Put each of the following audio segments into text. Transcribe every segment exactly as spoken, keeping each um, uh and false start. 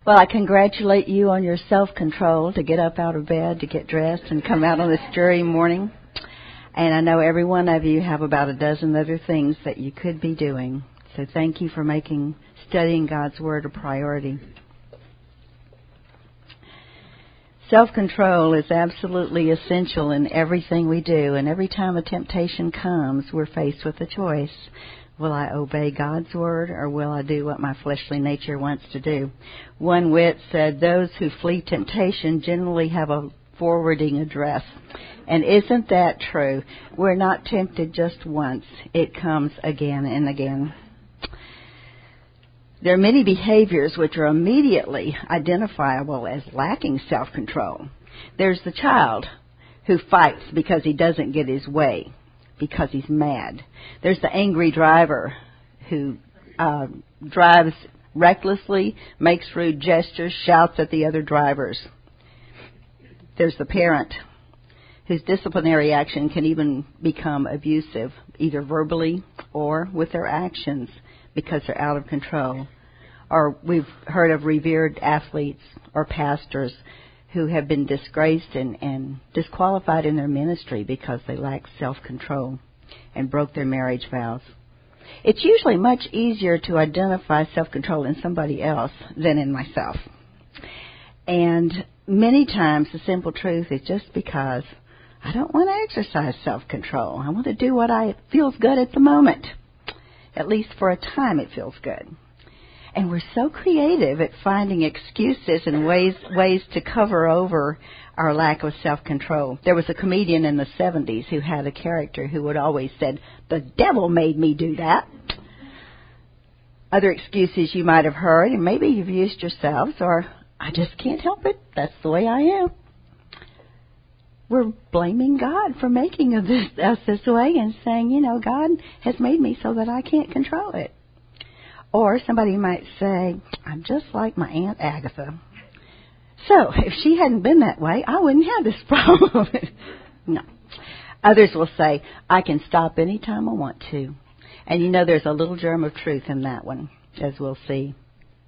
Well, I congratulate you on your self-control to get up out of bed, to get dressed, and come out on this dreary morning. And I know every one of you have about a dozen other things that you could be doing. So thank you for making studying God's Word a priority. Self-control is absolutely essential in everything we do, and every time a temptation comes, we're faced with a choice. Will I obey God's Word, or will I do what my fleshly nature wants to do? One wit said, those who flee temptation generally have a forwarding address. And isn't that true? We're not tempted just once. It comes again and again. There are many behaviors which are immediately identifiable as lacking self-control. There's the child who fights because he doesn't get his way, because he's mad. There's the angry driver who uh, drives recklessly, makes rude gestures, shouts at the other drivers. There's the parent whose disciplinary action can even become abusive, either verbally or with their actions, because they're out of control. Or we've heard of revered athletes or pastors who have been disgraced and, and disqualified in their ministry because they lack self-control and broke their marriage vows. It's usually much easier to identify self-control in somebody else than in myself. And many times the simple truth is just because I don't want to exercise self-control. I want to do what I feels good at the moment. At least for a time it feels good. And we're so creative at finding excuses and ways ways to cover over our lack of self-control. There was a comedian in the seventies who had a character who would always said, the devil made me do that. Other excuses you might have heard, and maybe you've used yourselves, or I just can't help it. That's the way I am. We're blaming God for making of this, us this way and saying, you know, God has made me so that I can't control it. Or somebody might say, I'm just like my Aunt Agatha. So if she hadn't been that way, I wouldn't have this problem. No. Others will say, I can stop any time I want to. And you know there's a little germ of truth in that one, as we'll see.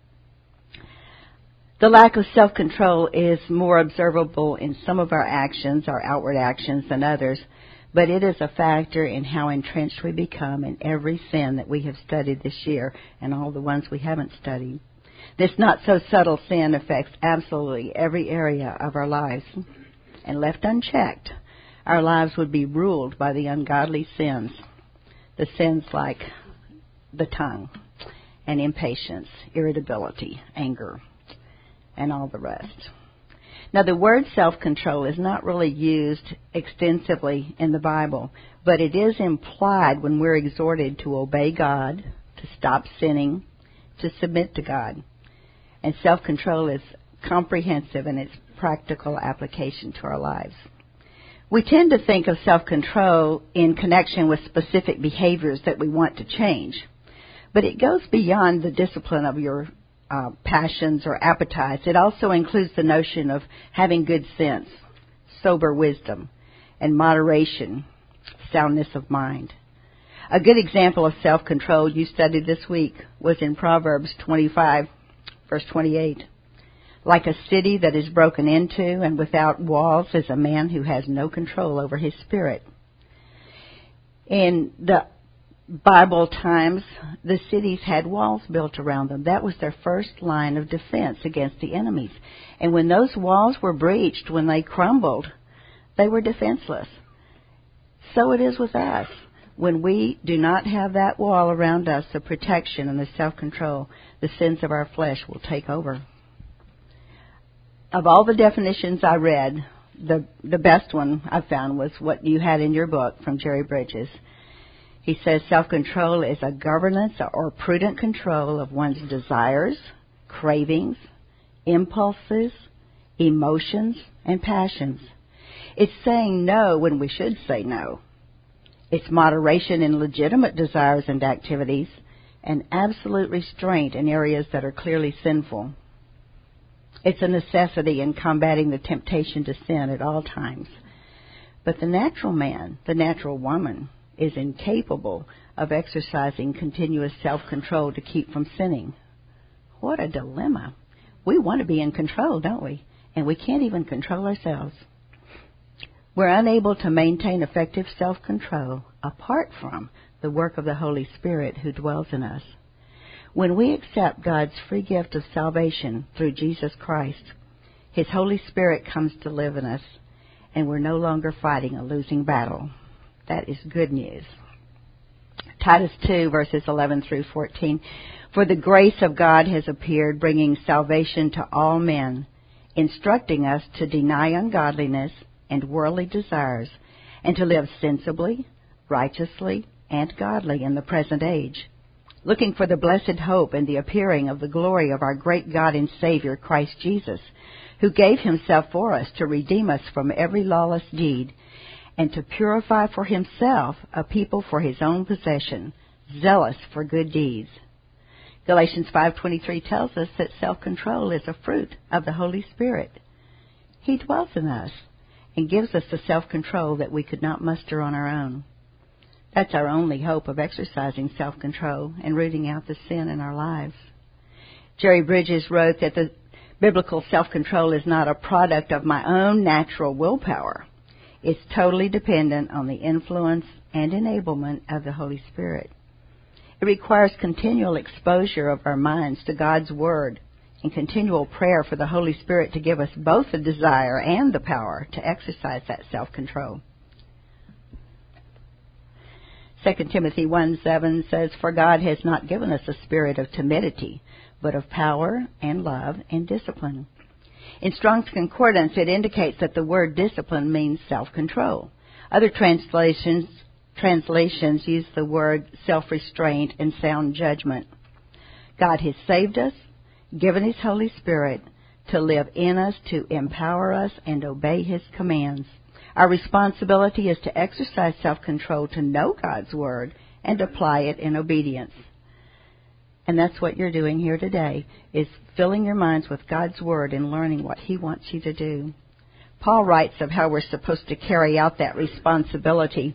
The lack of self-control is more observable in some of our actions, our outward actions, than others, but it is a factor in how entrenched we become in every sin that we have studied this year and all the ones we haven't studied. This not-so-subtle sin affects absolutely every area of our lives, and left unchecked, our lives would be ruled by the ungodly sins, the sins like the tongue and impatience, irritability, anger, and all the rest. Now, the word self-control is not really used extensively in the Bible, but it is implied when we're exhorted to obey God, to stop sinning, to submit to God. And self-control is comprehensive in its practical application to our lives. We tend to think of self-control in connection with specific behaviors that we want to change, but it goes beyond the discipline of your Uh, passions or appetites. It also includes the notion of having good sense, sober wisdom, and moderation, soundness of mind. A good example of self-control you studied this week was in Proverbs twenty-five, verse twenty-eight. Like a city that is broken into and without walls is a man who has no control over his spirit. In the Bible times, the cities had walls built around them. That was their first line of defense against the enemies. And when those walls were breached, when they crumbled, they were defenseless. So it is with us. When we do not have that wall around us of protection and the self-control, the sins of our flesh will take over. Of all the definitions I read, the, the best one I found was what you had in your book from Jerry Bridges. He says self-control is a governance or prudent control of one's desires, cravings, impulses, emotions, and passions. It's saying no when we should say no. It's moderation in legitimate desires and activities, and absolute restraint in areas that are clearly sinful. It's a necessity in combating the temptation to sin at all times. But the natural man, the natural woman, is incapable of exercising continuous self-control to keep from sinning. What a dilemma. We want to be in control, don't we? And we can't even control ourselves. We're unable to maintain effective self-control apart from the work of the Holy Spirit who dwells in us. When we accept God's free gift of salvation through Jesus Christ, His Holy Spirit comes to live in us, and we're no longer fighting a losing battle. That is good news. Titus two, verses eleven through fourteen. For the grace of God has appeared, bringing salvation to all men, instructing us to deny ungodliness and worldly desires, and to live sensibly, righteously, and godly in the present age, looking for the blessed hope and the appearing of the glory of our great God and Savior, Christ Jesus, who gave Himself for us to redeem us from every lawless deed, and to purify for Himself a people for His own possession, zealous for good deeds. Galatians five twenty-three tells us that self-control is a fruit of the Holy Spirit. He dwells in us and gives us the self-control that we could not muster on our own. That's our only hope of exercising self-control and rooting out the sin in our lives. Jerry Bridges wrote that the biblical self-control is not a product of my own natural willpower. It's totally dependent on the influence and enablement of the Holy Spirit. It requires continual exposure of our minds to God's Word and continual prayer for the Holy Spirit to give us both the desire and the power to exercise that self-control. Second Timothy one seven says, For God has not given us a spirit of timidity, but of power and love and discipline. In Strong's Concordance, it indicates that the word discipline means self-control. Other translations translations use the word self-restraint and sound judgment. God has saved us, given His Holy Spirit to live in us, to empower us, and obey His commands. Our responsibility is to exercise self-control, to know God's Word, and apply it in obedience. And that's what you're doing here today, is filling your minds with God's Word and learning what He wants you to do. Paul writes of how we're supposed to carry out that responsibility.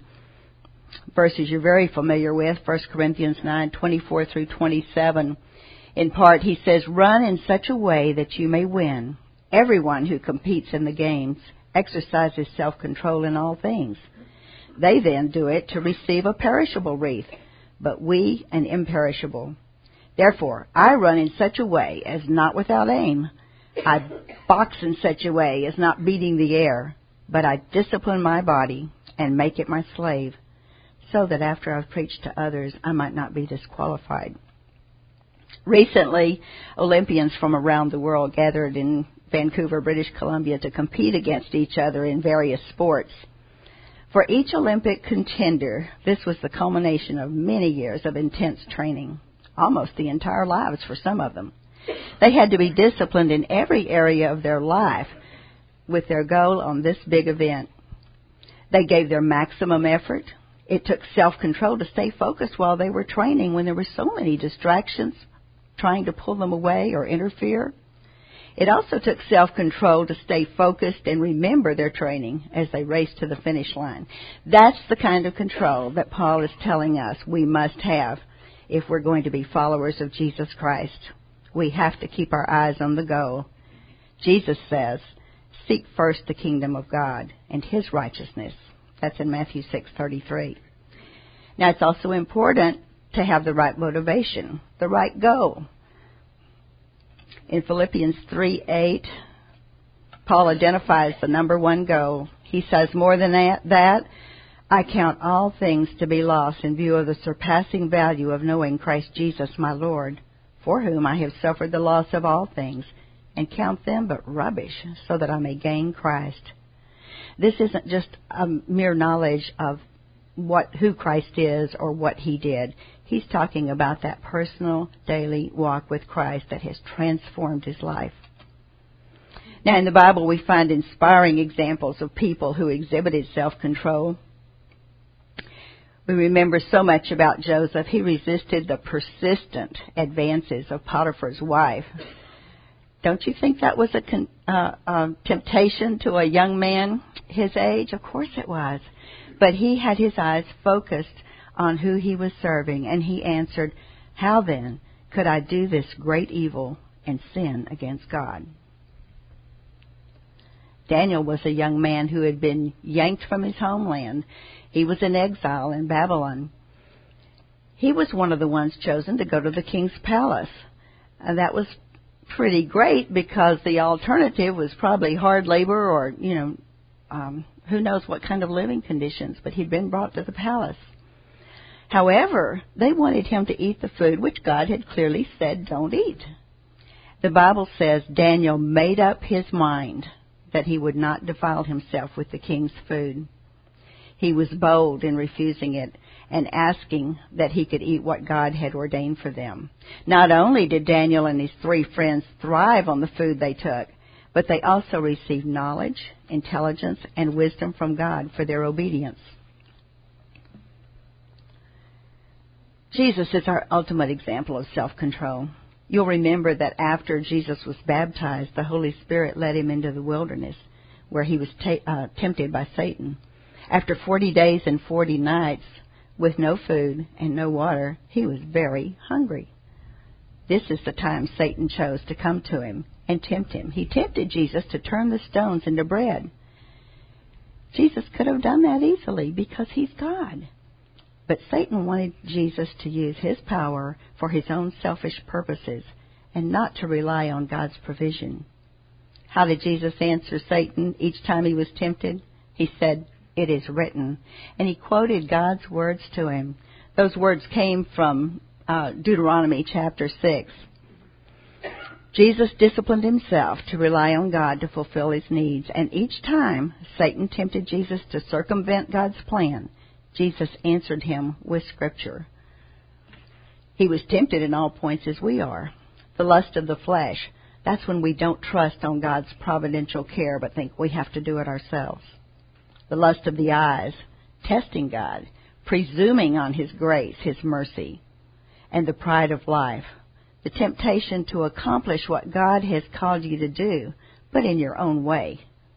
Verses you're very familiar with, First Corinthians nine twenty-four through twenty-seven. In part, he says, Run in such a way that you may win. Everyone who competes in the games exercises self-control in all things. They then do it to receive a perishable wreath, but we an imperishable. Therefore, I run in such a way as not without aim. I box in such a way as not beating the air, but I discipline my body and make it my slave, so that after I've preached to others, I might not be disqualified. Recently, Olympians from around the world gathered in Vancouver, British Columbia, to compete against each other in various sports. For each Olympic contender, this was the culmination of many years of intense training, almost the entire lives for some of them. They had to be disciplined in every area of their life with their goal on this big event. They gave their maximum effort. It took self-control to stay focused while they were training when there were so many distractions trying to pull them away or interfere. It also took self-control to stay focused and remember their training as they raced to the finish line. That's the kind of control that Paul is telling us we must have if we're going to be followers of Jesus Christ. We have to keep our eyes on the goal. Jesus says, Seek first the kingdom of God and His righteousness. That's in Matthew six thirty-three. Now, it's also important to have the right motivation, the right goal. In Philippians three eight, Paul identifies the number one goal. He says, more than that, that, I count all things to be lost in view of the surpassing value of knowing Christ Jesus my Lord, for whom I have suffered the loss of all things, and count them but rubbish, so that I may gain Christ. This isn't just a mere knowledge of what who Christ is or what He did. He's talking about that personal daily walk with Christ that has transformed his life. Now, in the Bible, we find inspiring examples of people who exhibited self-control. We remember so much about Joseph. He resisted the persistent advances of Potiphar's wife. Don't you think that was a con- uh, uh, temptation to a young man his age? Of course it was. But he had his eyes focused on who he was serving, and he answered, how then could I do this great evil and sin against God. Daniel was a young man who had been yanked from his homeland. He was in exile in Babylon. He was one of the ones chosen to go to the king's palace. And that was pretty great because the alternative was probably hard labor or, you know, um, who knows what kind of living conditions, but he'd been brought to the palace. However, they wanted him to eat the food which God had clearly said don't eat. The Bible says Daniel made up his mind that he would not defile himself with the king's food. He was bold in refusing it and asking that he could eat what God had ordained for them. Not only did Daniel and his three friends thrive on the food they took, but they also received knowledge, intelligence, and wisdom from God for their obedience. Jesus is our ultimate example of self-control. You'll remember that after Jesus was baptized, the Holy Spirit led him into the wilderness where he was ta- uh, tempted by Satan. After forty days and forty nights with no food and no water, he was very hungry. This is the time Satan chose to come to him and tempt him. He tempted Jesus to turn the stones into bread. Jesus could have done that easily because he's God. But Satan wanted Jesus to use his power for his own selfish purposes and not to rely on God's provision. How did Jesus answer Satan each time he was tempted? He said, "It is written." And he quoted God's words to him. Those words came from uh, Deuteronomy chapter six. Jesus disciplined himself to rely on God to fulfill his needs. And each time Satan tempted Jesus to circumvent God's plan, Jesus answered him with Scripture. He was tempted in all points as we are. The lust of the flesh, that's when we don't trust on God's providential care but think we have to do it ourselves. The lust of the eyes, testing God, presuming on his grace, his mercy, and the pride of life, the temptation to accomplish what God has called you to do, but in your own way.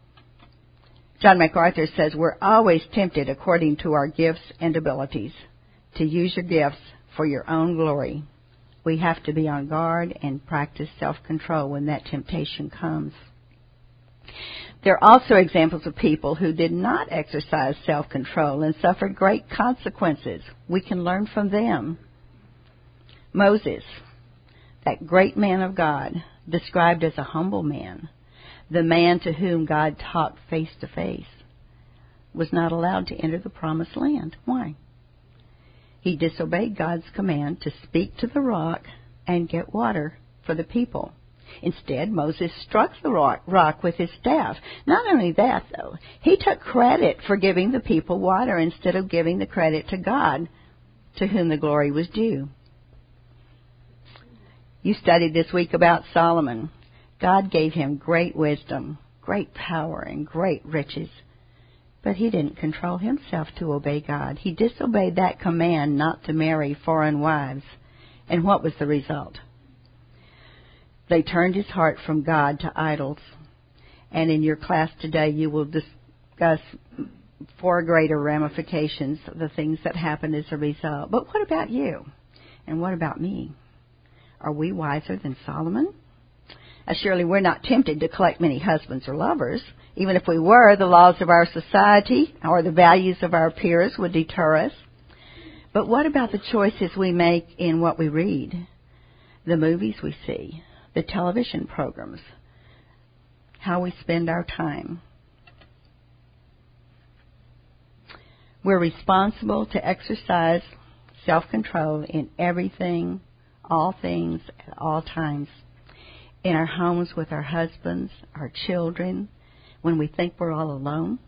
John MacArthur says we're always tempted according to our gifts and abilities to use your gifts for your own glory. We have to be on guard and practice self-control when that temptation comes. There are also examples of people who did not exercise self-control and suffered great consequences. We can learn from them. Moses, that great man of God, described as a humble man, the man to whom God talked face to face, was not allowed to enter the promised land. Why? He disobeyed God's command to speak to the rock and get water for the people. Instead, Moses struck the rock, rock with his staff. Not only that, though, he took credit for giving the people water instead of giving the credit to God, to whom the glory was due. You studied this week about Solomon. God gave him great wisdom, great power, and great riches. But he didn't control himself to obey God. He disobeyed that command not to marry foreign wives. And what was the result? They turned his heart from God to idols. And in your class today, you will discuss four greater ramifications of the things that happened as a result. But what about you? And what about me? Are we wiser than Solomon? Uh, surely we're not tempted to collect many husbands or lovers. Even if we were, the laws of our society or the values of our peers would deter us. But what about the choices we make in what we read, the movies we see, the television programs, how we spend our time? We're responsible to exercise self-control in everything, all things, at all times. In our homes with our husbands, our children, when we think we're all alone,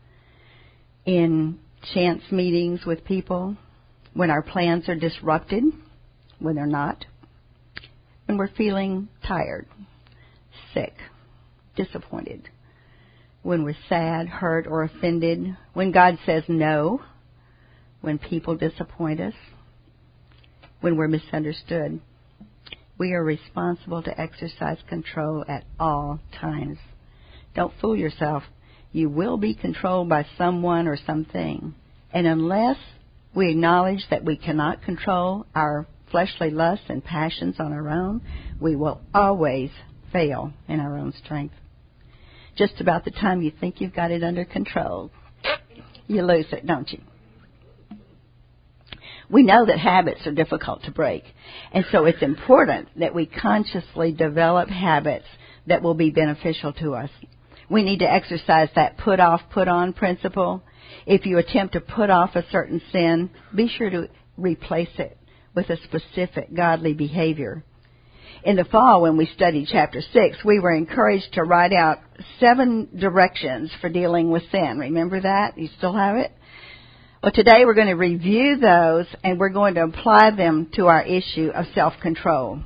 in chance meetings with people, when our plans are disrupted, when they're not, when we're feeling tired, sick, disappointed, when we're sad, hurt, or offended, when God says no, when people disappoint us, when we're misunderstood. We are responsible to exercise control at all times. Don't fool yourself. You will be controlled by someone or something. And unless we acknowledge that we cannot control our fleshly lusts and passions on our own, we will always fail in our own strength. Just about the time you think you've got it under control, you lose it, don't you? We know that habits are difficult to break, and so it's important that we consciously develop habits that will be beneficial to us. We need to exercise that put off, put on principle. If you attempt to put off a certain sin, be sure to replace it with a specific godly behavior. In the fall, when we studied chapter six, we were encouraged to write out seven directions for dealing with sin. Remember that? You still have it? Well, today we're going to review those, and we're going to apply them to our issue of self-control.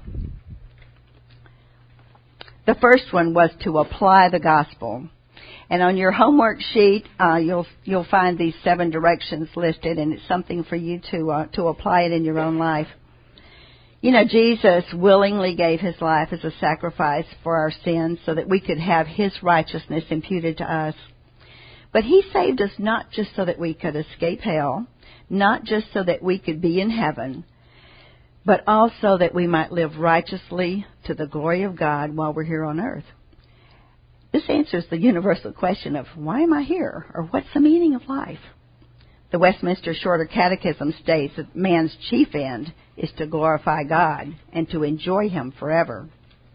The first one was to apply the gospel. And on your homework sheet, uh, you'll you'll find these seven directions listed, and it's something for you to uh, to apply it in your own life. You know, Jesus willingly gave his life as a sacrifice for our sins so that we could have his righteousness imputed to us. But he saved us not just so that we could escape hell, not just so that we could be in heaven, but also that we might live righteously to the glory of God while we're here on earth. This answers the universal question of, why am I here? Or what's the meaning of life? The Westminster Shorter Catechism states that man's chief end is to glorify God and to enjoy him forever.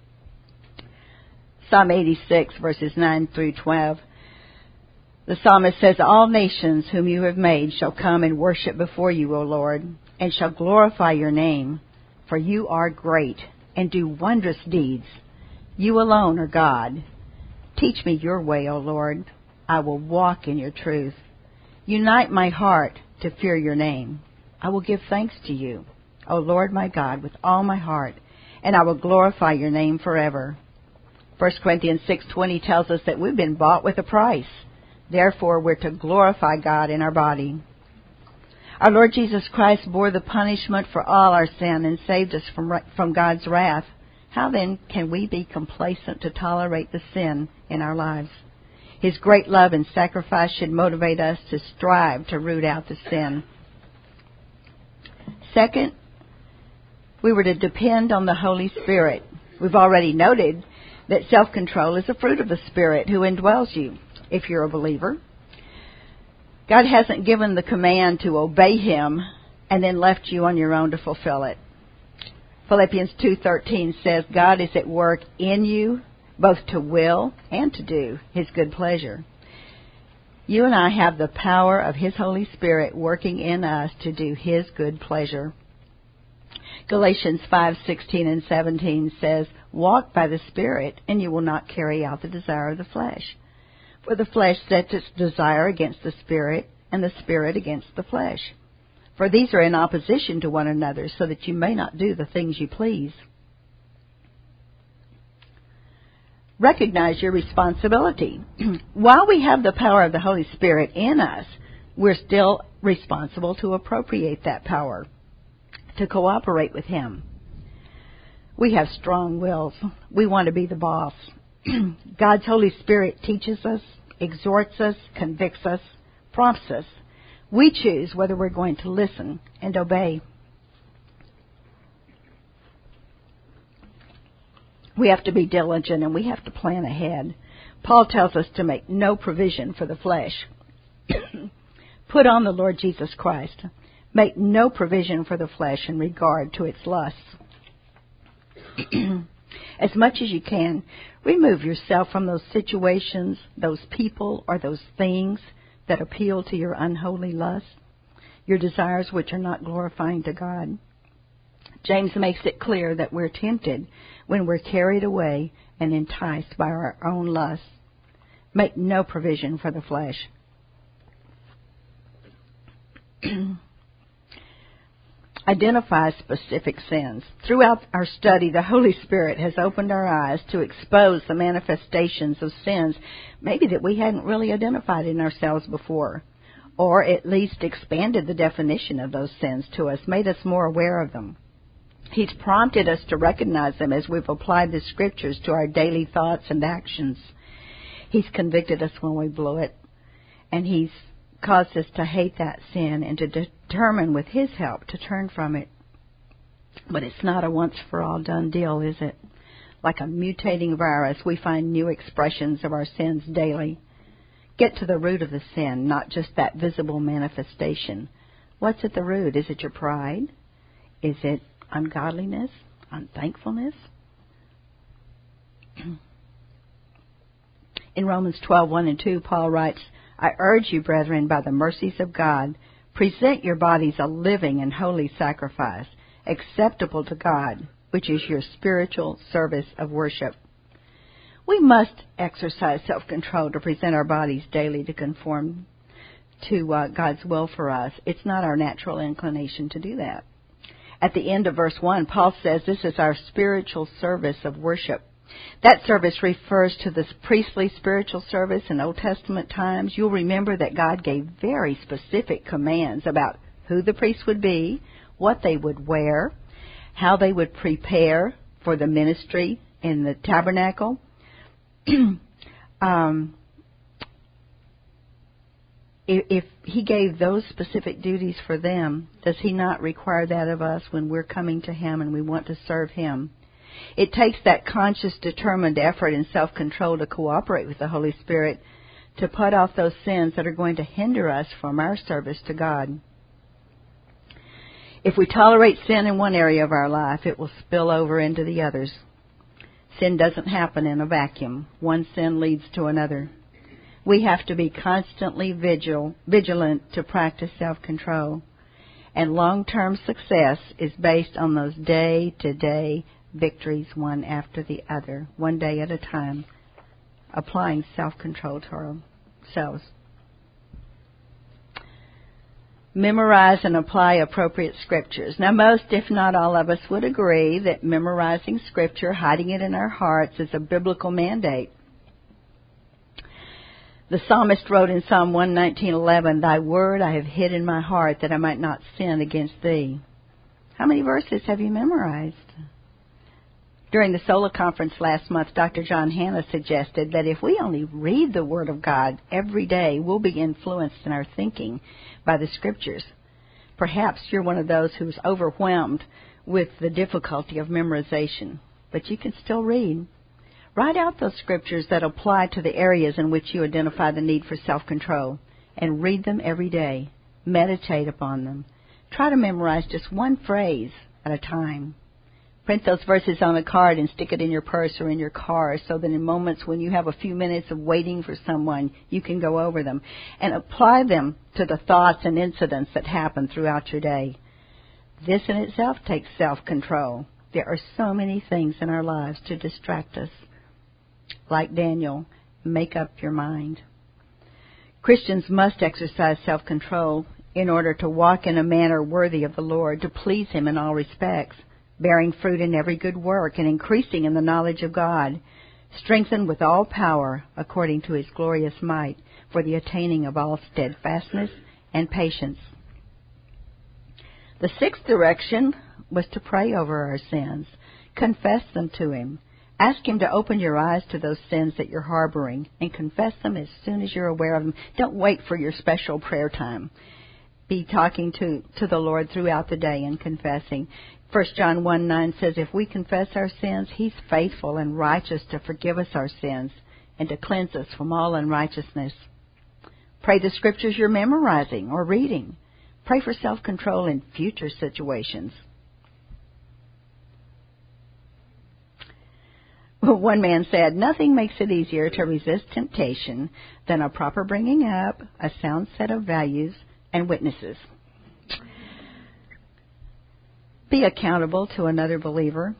Psalm eighty-six, verses nine through twelve. The psalmist says, all nations whom you have made shall come and worship before you, O Lord, and shall glorify your name, for you are great and do wondrous deeds. You alone are God. Teach me your way, O Lord. I will walk in your truth. Unite my heart to fear your name. I will give thanks to you, O Lord my God, with all my heart, and I will glorify your name forever. First Corinthians six twenty tells us that we've been bought with a price. Therefore, we're to glorify God in our body. Our Lord Jesus Christ bore the punishment for all our sin and saved us from, from God's wrath. How then can we be complacent to tolerate the sin in our lives? His great love and sacrifice should motivate us to strive to root out the sin. Second, we were to depend on the Holy Spirit. We've already noted that self-control is a fruit of the Spirit who indwells you. If you're a believer, God hasn't given the command to obey him and then left you on your own to fulfill it. Philippians two thirteen says God is at work in you both to will and to do his good pleasure. You and I have the power of his Holy Spirit working in us to do his good pleasure. Galatians five sixteen and seventeen says, walk by the Spirit and you will not carry out the desire of the flesh. For the flesh sets its desire against the Spirit, and the Spirit against the flesh. For these are in opposition to one another, so that you may not do the things you please. Recognize your responsibility. While we have the power of the Holy Spirit in us, we're still responsible to appropriate that power, to cooperate with him. We have strong wills. We want to be the boss. God's Holy Spirit teaches us, exhorts us, convicts us, prompts us. We choose whether we're going to listen and obey. We have to be diligent and we have to plan ahead. Paul tells us to make no provision for the flesh. Put on the Lord Jesus Christ. Make no provision for the flesh in regard to its lusts. As much as you can, remove yourself from those situations, those people, or those things that appeal to your unholy lust, your desires which are not glorifying to God. James makes it clear that we're tempted when we're carried away and enticed by our own lusts. Make no provision for the flesh. Identify specific sins. Throughout our study, the Holy Spirit has opened our eyes to expose the manifestations of sins, maybe that we hadn't really identified in ourselves before, or at least expanded the definition of those sins to us, made us more aware of them. He's prompted us to recognize them as we've applied the Scriptures to our daily thoughts and actions. He's convicted us when we blow it, and He's caused us to hate that sin and to determine with his help to turn from it. But it's not a once-for-all done deal, is it? Like a mutating virus, we find new expressions of our sins daily. Get to the root of the sin, not just that visible manifestation. What's at the root? Is it your pride? Is it ungodliness? Unthankfulness? In Romans twelve, one and two, Paul writes, I urge you, brethren, by the mercies of God, present your bodies a living and holy sacrifice, acceptable to God, which is your spiritual service of worship. We must exercise self-control to present our bodies daily to conform to uh, God's will for us. It's not our natural inclination to do that. At the end of verse one, Paul says this is our spiritual service of worship. That service refers to this priestly spiritual service in Old Testament times. You'll remember that God gave very specific commands about who the priests would be, what they would wear, how they would prepare for the ministry in the tabernacle. um, if, if he gave those specific duties for them, does he not require that of us when we're coming to him and we want to serve him? It takes that conscious, determined effort and self-control to cooperate with the Holy Spirit to put off those sins that are going to hinder us from our service to God. If we tolerate sin in one area of our life, it will spill over into the others. Sin doesn't happen in a vacuum. One sin leads to another. We have to be constantly vigil, vigilant to practice self-control. And long-term success is based on those day-to-day victories, one after the other, one day at a time, applying self-control to ourselves. Memorize and apply appropriate scriptures. Now, most, if not all of us, would agree that memorizing scripture, hiding it in our hearts, is a biblical mandate. The psalmist wrote in Psalm one nineteen eleven, Thy word I have hid in my heart that I might not sin against thee. How many verses have you memorized? During the Sola Conference last month, Doctor John Hanna suggested that if we only read the Word of God every day, we'll be influenced in our thinking by the Scriptures. Perhaps you're one of those who's overwhelmed with the difficulty of memorization, but you can still read. Write out those Scriptures that apply to the areas in which you identify the need for self-control, and read them every day. Meditate upon them. Try to memorize just one phrase at a time. Print those verses on a card and stick it in your purse or in your car so that in moments when you have a few minutes of waiting for someone, you can go over them and apply them to the thoughts and incidents that happen throughout your day. This in itself takes self-control. There are so many things in our lives to distract us. Like Daniel, make up your mind. Christians must exercise self-control in order to walk in a manner worthy of the Lord, to please Him in all respects, bearing fruit in every good work and increasing in the knowledge of God, strengthened with all power according to His glorious might for the attaining of all steadfastness and patience. The sixth direction was to pray over our sins, confess them to Him. Ask Him to open your eyes to those sins that you're harboring and confess them as soon as you're aware of them. Don't wait for your special prayer time. Be talking to, to the Lord throughout the day and confessing. First John one nine says, if we confess our sins, He's faithful and righteous to forgive us our sins and to cleanse us from all unrighteousness. Pray the scriptures you're memorizing or reading. Pray for self-control in future situations. One man said, nothing makes it easier to resist temptation than a proper bringing up, a sound set of values, and witnesses. Be accountable to another believer.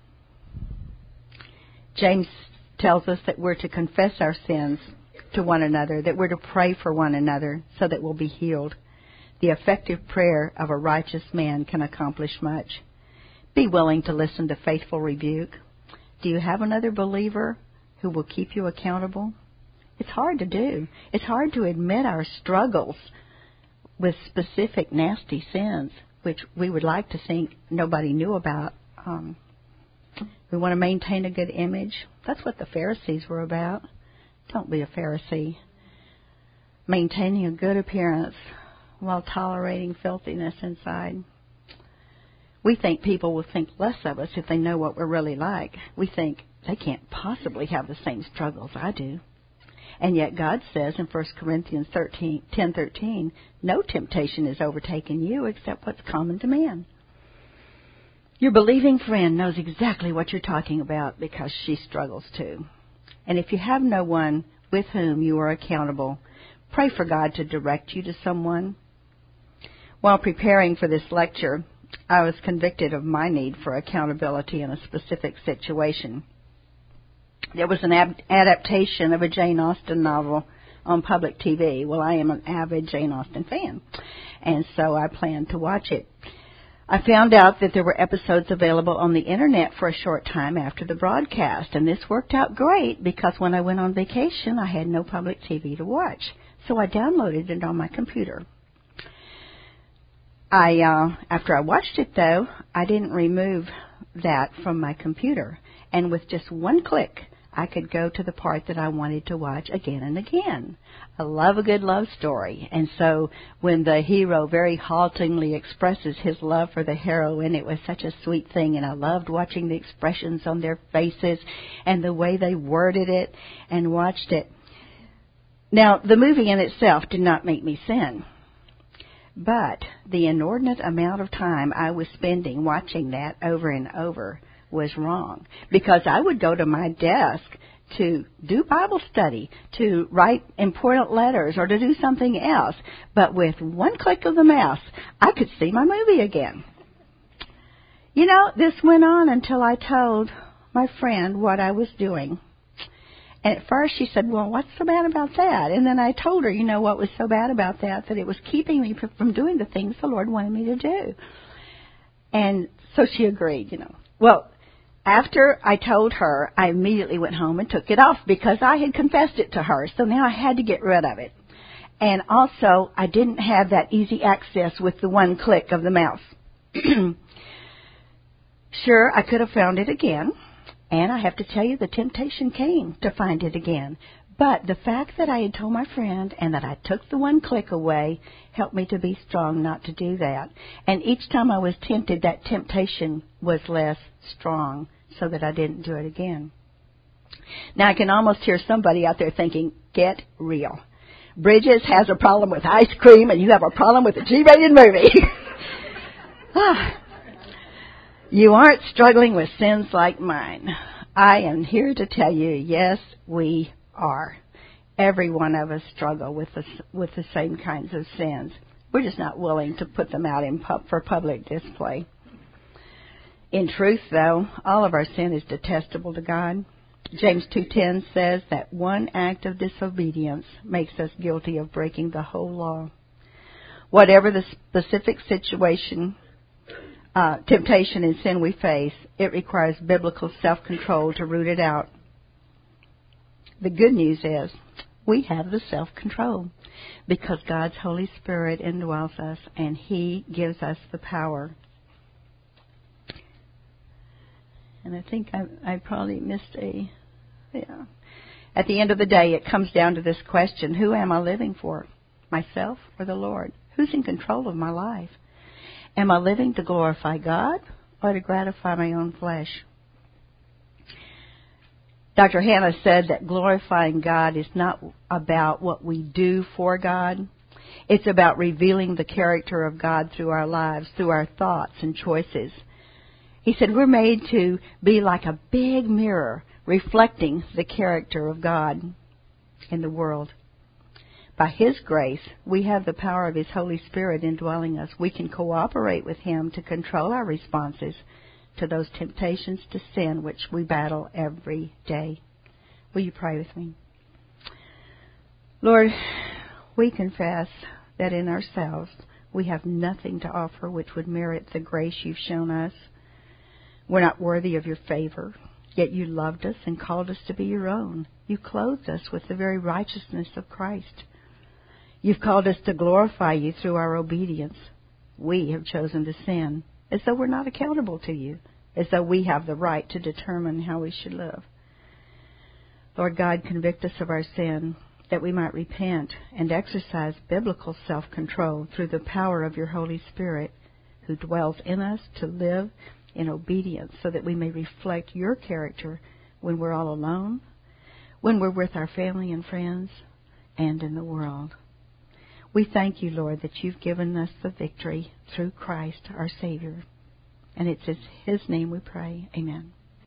James tells us that we're to confess our sins to one another, that we're to pray for one another so that we'll be healed. The effective prayer of a righteous man can accomplish much. Be willing to listen to faithful rebuke. Do you have another believer who will keep you accountable? It's hard to do. It's hard to admit our struggles with specific nasty sins, which we would like to think nobody knew about. Um, we want to maintain a good image. That's what the Pharisees were about. Don't be a Pharisee. Maintaining a good appearance while tolerating filthiness inside. We think people will think less of us if they know what we're really like. We think they can't possibly have the same struggles I do. And yet God says in First Corinthians ten thirteen, no temptation has overtaken you except what's common to man. Your believing friend knows exactly what you're talking about because she struggles too. And if you have no one with whom you are accountable, pray for God to direct you to someone. While preparing for this lecture, I was convicted of my need for accountability in a specific situation. There was an ab- adaptation of a Jane Austen novel on public T V. Well, I am an avid Jane Austen fan, and so I planned to watch it. I found out that there were episodes available on the Internet for a short time after the broadcast, and this worked out great because when I went on vacation, I had no public T V to watch. So I downloaded it on my computer. I, uh, after I watched it, though, I didn't remove that from my computer. And with just one click, I could go to the part that I wanted to watch again and again. I love a good love story. And so when the hero very haltingly expresses his love for the heroine, it was such a sweet thing. And I loved watching the expressions on their faces and the way they worded it and watched it. Now, the movie in itself did not make me sin. But the inordinate amount of time I was spending watching that over and over was wrong. Because I would go to my desk to do Bible study, to write important letters, or to do something else. But with one click of the mouse, I could see my movie again. You know, this went on until I told my friend what I was doing. And at first she said, well, what's so bad about that? And then I told her, you know, what was so bad about that, that it was keeping me from doing the things the Lord wanted me to do. And so she agreed, you know. Well, after I told her, I immediately went home and took it off because I had confessed it to her. So now I had to get rid of it. And also, I didn't have that easy access with the one click of the mouse. Sure, I could have found it again. And I have to tell you, the temptation came to find it again. But the fact that I had told my friend and that I took the one click away helped me to be strong not to do that. And each time I was tempted, that temptation was less strong so that I didn't do it again. Now, I can almost hear somebody out there thinking, get real. Bridges has a problem with ice cream and you have a problem with a G-rated movie. ah. You aren't struggling with sins like mine. I am here to tell you, yes, we are. Every one of us struggle with the, with the same kinds of sins. We're just not willing to put them out in pub, for public display. In truth, though, all of our sin is detestable to God. James two ten says that one act of disobedience makes us guilty of breaking the whole law. Whatever the specific situation, Uh, temptation and sin we face, it requires biblical self-control to root it out. The good news is we have the self-control because God's Holy Spirit indwells us and He gives us the power. And I think I, I probably missed a, yeah. At the end of the day, it comes down to this question, who am I living for? Myself or the Lord? Who's in control of my life? Am I living to glorify God or to gratify my own flesh? Doctor Hannah said that glorifying God is not about what we do for God. It's about revealing the character of God through our lives, through our thoughts and choices. He said we're made to be like a big mirror reflecting the character of God in the world. By His grace, we have the power of His Holy Spirit indwelling us. We can cooperate with Him to control our responses to those temptations to sin which we battle every day. Will you pray with me? Lord, we confess that in ourselves we have nothing to offer which would merit the grace You've shown us. We're not worthy of Your favor, yet You loved us and called us to be Your own. You clothed us with the very righteousness of Christ. You've called us to glorify You through our obedience. We have chosen to sin, as though we're not accountable to You, as though we have the right to determine how we should live. Lord God, convict us of our sin, that we might repent and exercise biblical self-control through the power of Your Holy Spirit, who dwells in us to live in obedience so that we may reflect your character when we're all alone, when we're with our family and friends, and in the world. We thank you, Lord, that you've given us the victory through Christ, our Savior. And it's in His name we pray. Amen.